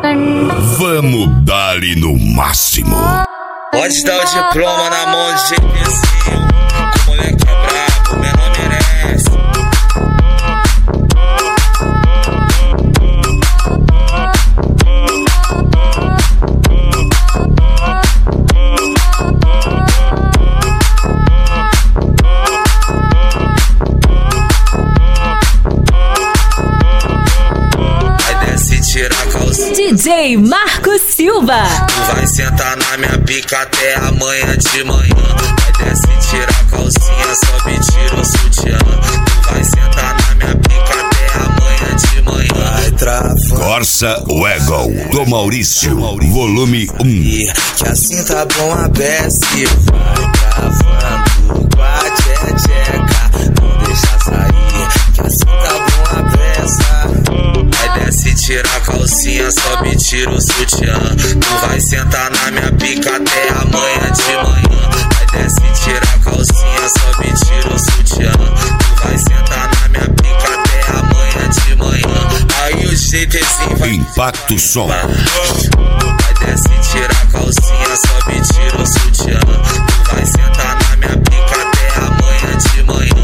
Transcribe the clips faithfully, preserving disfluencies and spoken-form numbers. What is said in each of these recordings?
Vamos dar-lhe no máximo. Pode dar o diploma na mão de GPzinho. O moleque é brabo, menor merece. D J Marco Silva. Tu vai sentar na minha pica até amanhã de manhã. Vai desce, tira a calcinha, sobe, tira o sutiã. Tu vai sentar na minha pica até amanhã de manhã. Vai travando. Corsa Wagon do Maurício, volume um. Que assim tá bom a desce. Vai travando com a tcheca. Não deixa sair. Que assim tá bom a pressa. Vai desce, tira a calcinha, sobe, tira o sutiã. Tu vai sentar na minha pica até amanhã de manhã. Vai desce, tira a calcinha, sobe, tira o sutiã. Tu vai sentar na minha pica até amanhã de manhã. Aí o GTzinho vai Impacto Som. Vai desce, tira a calcinha, sobe, tira o sutiã. Tu vai sentar na minha pica até amanhã de manhã.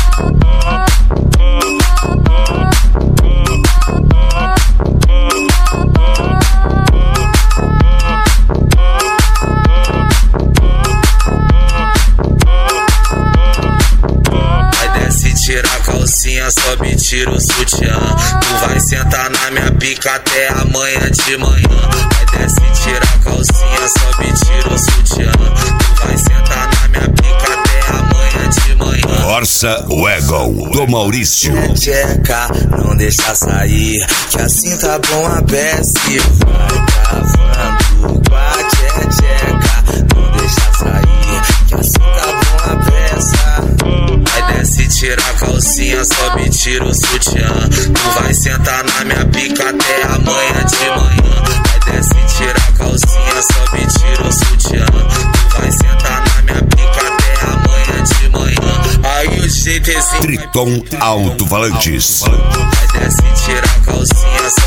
Tira a calcinha, sobe, tira o sutiã. Tu vai sentar na minha pica até amanhã de manhã. Vai desce, tira a calcinha, sobe, tira o sutiã. Tu vai sentar na minha pica até amanhã de manhã. Corsa Wagon do Maurício. Tcheca, não deixa sair. Que assim tá bom a desce. Vai travando com a tcheca. Não deixa sair. Que assim tá bom a pressa. Vai desce, tira a calcinha, sobe, tira o sutiã. Tu vai sentar na minha pica até amanhã de manhã. Vai desce, tira a calcinha, sobe, tira o sutiã. Tu vai sentar na minha pica até amanhã de manhã. Aí o GTzinho Triton Alto-Falantes. vai desce, tira a calcinha,